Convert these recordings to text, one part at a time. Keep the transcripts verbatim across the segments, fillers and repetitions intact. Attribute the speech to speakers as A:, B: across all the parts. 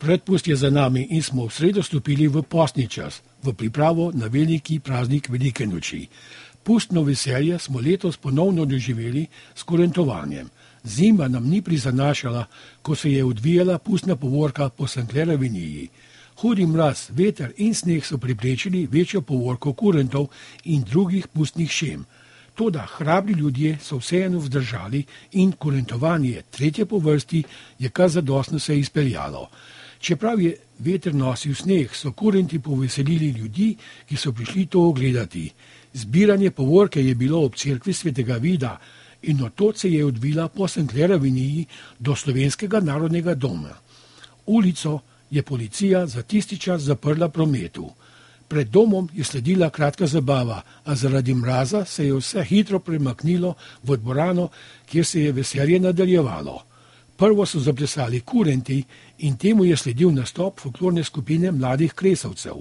A: Predpust je za nami in smo v sredo stopili v postni čas, v pripravo na veliki praznik Velike noči. Pustno veselje smo letos ponovno doživeli s kurentovanjem. Zima nam ni prizanašala, ko se je odvijala pustna povorka po Sanklerovi niji. Hudi mraz, veter in sneg so preprečili večjo povorko kurentov in drugih pustnih šem. Toda hrabri ljudje so vseeno vzdržali in kurentovanje tretje po vrsti je kar zadostno se izpeljalo. Čeprav je veter nosil sneg, so kurenti poveselili ljudi, ki so prišli to ogledati. Zbiranje povorke je bilo ob cerkvi svetega Vida in od tod se je odvila po Sanklerovi niji do Slovenskega narodnega doma. Ulico je policija za tisti čas zaprla prometu. Pred domom je sledila kratka zabava, a zaradi mraza se je vse hitro premaknilo v dvorano, kjer se je veselje nadaljevalo. Prvo so zaplesali kurenti in temu je sledil nastop folklorne skupine mladih kresovcev.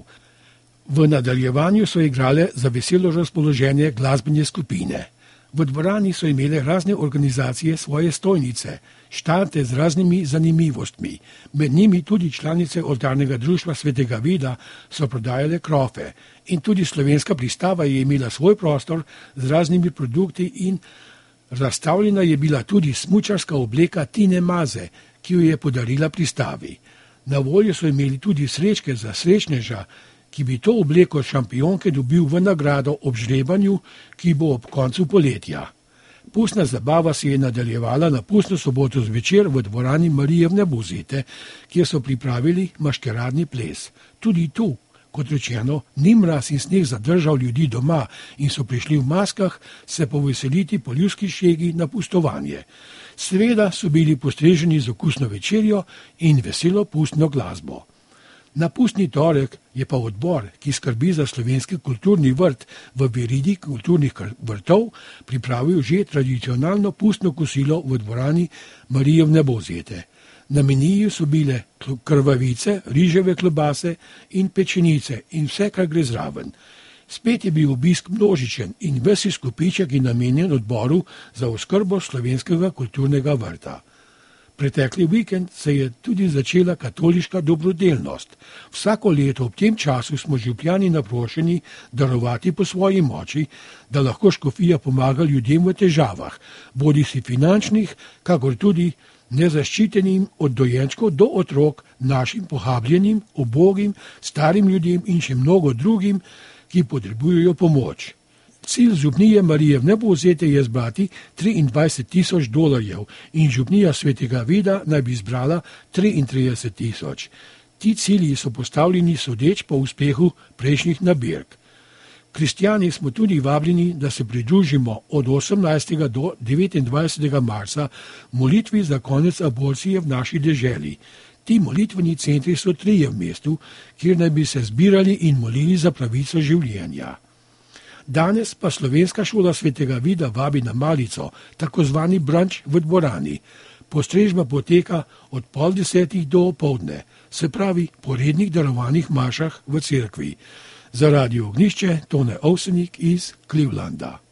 A: V nadaljevanju so igrale za veselo razpoloženje glasbene skupine. V dvorani so imele razne organizacije svoje stojnice, štante z raznimi zanimivostmi. Med njimi tudi članice oltarnega društva svetega Vida so prodajale krofe in tudi slovenska pristava je imela svoj prostor z raznimi produkti in razstavljena je bila tudi smučarska obleka Tine Maze, ki jo je podarila pristavi. Na voljo so imeli tudi srečke za srečneža, ki bi to obleko šampionke dobil v nagrado ob žrebanju, ki bo ob koncu poletja. Pustna zabava se je nadaljevala na pustno soboto zvečer v dvorani Marije Vnebovzete, kjer so pripravili maškeradni ples. Tudi tu, kot rečeno, ni mraz in sneg zadržal ljudi doma in so prišli v maskah se poveseliti po ljudski šegi na pustovanje. Seveda so bili postreženi z okusno večerjo in veselo pustno glasbo. Na pustni torek je pa odbor, ki skrbi za slovenski kulturni vrt v verigi kulturnih vrtov, pripravil že tradicionalno pustno kosilo v dvorani Marije Vnebovzete. Na meniju so bile krvavice, riževe klobase in pečenice in vse, kar gre zraven. Spet je bil obisk množičen in ves izkupiček je namenjen odboru za oskrbo slovenskega kulturnega vrta. Pretekli vikend se je tudi začela katoliška dobrodelnost. Vsako leto ob tem času smo župljani naprošeni darovati po svoji moči, da lahko škofija pomaga ljudem v težavah, bodisi finančnih, kakor tudi nezaščitenim od dojenčkov do otrok, našim pohabljenim, ubogim, starim ljudem in še mnogo drugim, ki potrebujejo pomoč. Cilj župnije Marije Vnebovzete je zbrati triindvajset tisoč dolarjev in župnija svetega Vida naj bi zbrala triintrideset tisoč. Ti cilji so postavljeni sodeč po uspehu prejšnjih nabirk. Kristjani smo tudi vabljeni, da se pridružimo od osemnajstega do devetindvajsetega marca molitvi za konec aborcije v naši deželi. Ti molitveni centri so trije v mestu, kjer naj bi se zbirali in molili za pravico življenja. Danes pa Slovenska šola svetega Vida vabi na malico, tako zvani brunch v dvorani. Postrežba poteka od pol desetih do opoldne, se pravi po rednih darovanih mašah v cerkvi. Za Radio Ognjišče Tone Ovsenik iz Clevelanda.